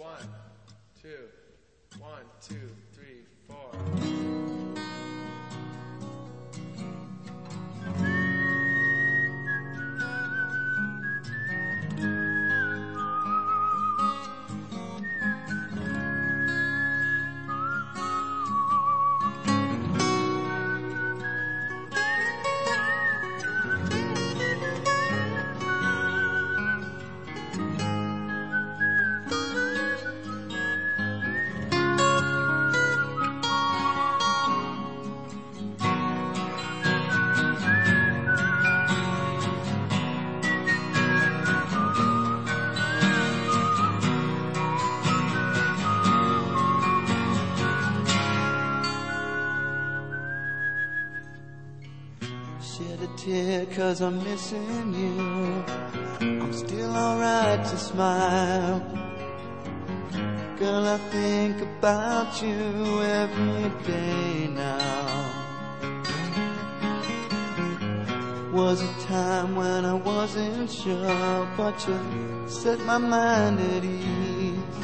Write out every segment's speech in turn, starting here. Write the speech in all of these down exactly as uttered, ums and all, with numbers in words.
One, two, one, two, three, four. Cause I'm missing you. I'm still alright to smile. Girl, I think about you every day now. Was a time when I wasn't sure, but you set my mind at ease.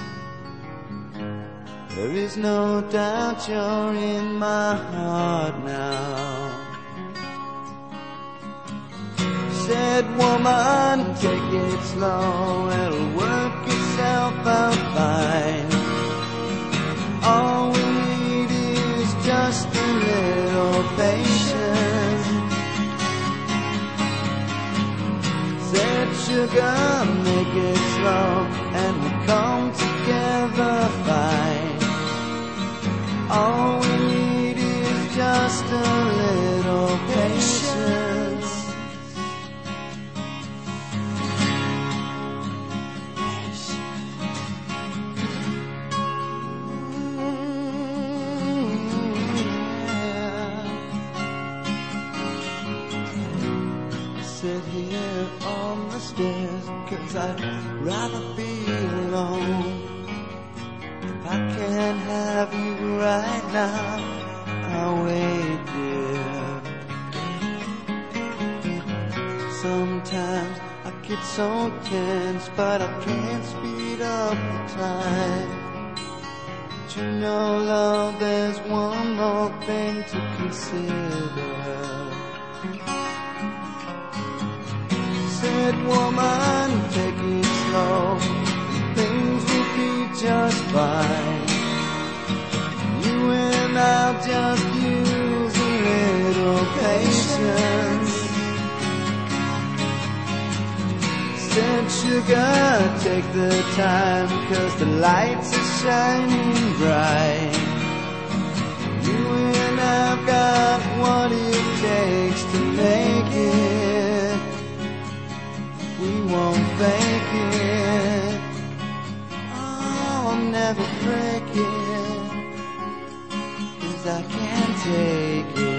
There is no doubt you're in my heart now. Said, woman, take it slow, it'll work itself out fine. All we need is just a little patience. Said, sugar, make it slow, and we'll come together fine. All we need is just a little patience. Cause I'd rather be alone. If I can't have you right now, I'll wait, dear. Sometimes I get so tense, but I can't speed up the time. But you know, love, there's one more thing to consider. Said, woman, take it slow, things will be just fine. You and I'll just use a little patience. Said, sugar, take the time, cause the lights are shining bright. You and I've got what it takes to make it. We won't fake it. Oh, I'll never break it. Cause I can't take it.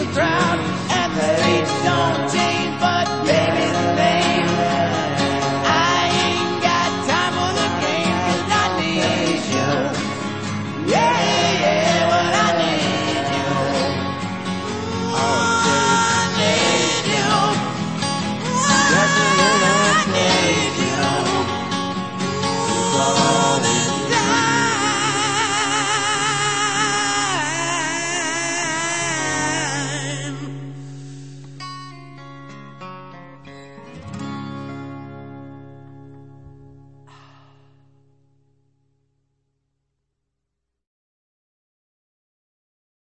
crowd.